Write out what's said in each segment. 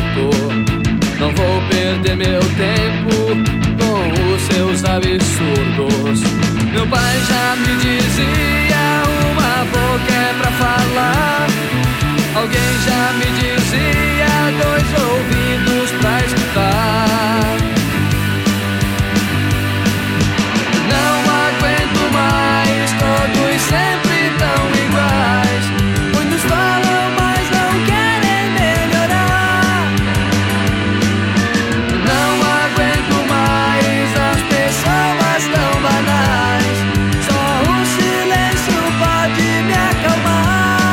escuto. Não vou perder meu tempo com os seus absurdos. Meu pai já me dizia: uma boca é pra falar. Alguém já me dizia: dois ouvidos pra escutar. Não aguento mais, todos sempre tão iguais. Muitos falam, mas não querem melhorar. Não aguento mais, as pessoas tão banais. Só o silêncio pode me acalmar.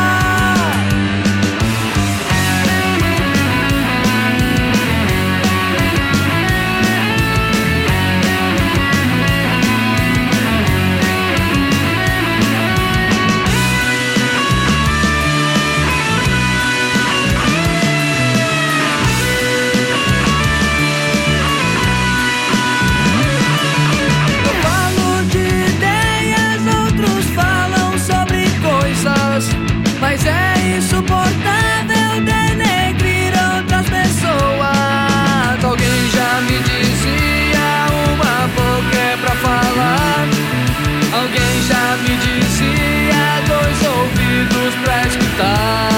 Mas é insuportável denegrir outras pessoas. Alguém já me dizia: uma boca é pra falar. Alguém já me dizia: dois ouvidos pra escutar.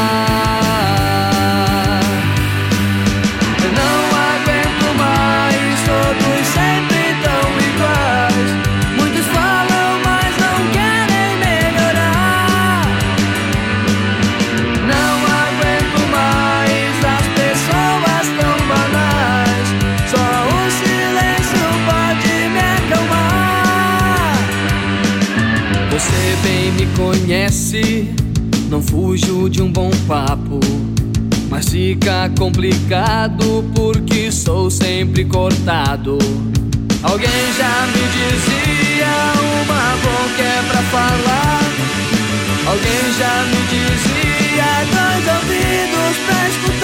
Eu não aguento mais, todos sempre tão iguais. Muitos falam, mas não querem melhorar. Não aguento mais, as pessoas tão banais. Só o silêncio pode me acalmar. Você bem me conhece, não fujo de um bom papo. Mas fica complicado porque sou sempre cortado. Alguém já me dizia: uma boca é pra falar. Alguém já me dizia: dois ouvidos pra escutar.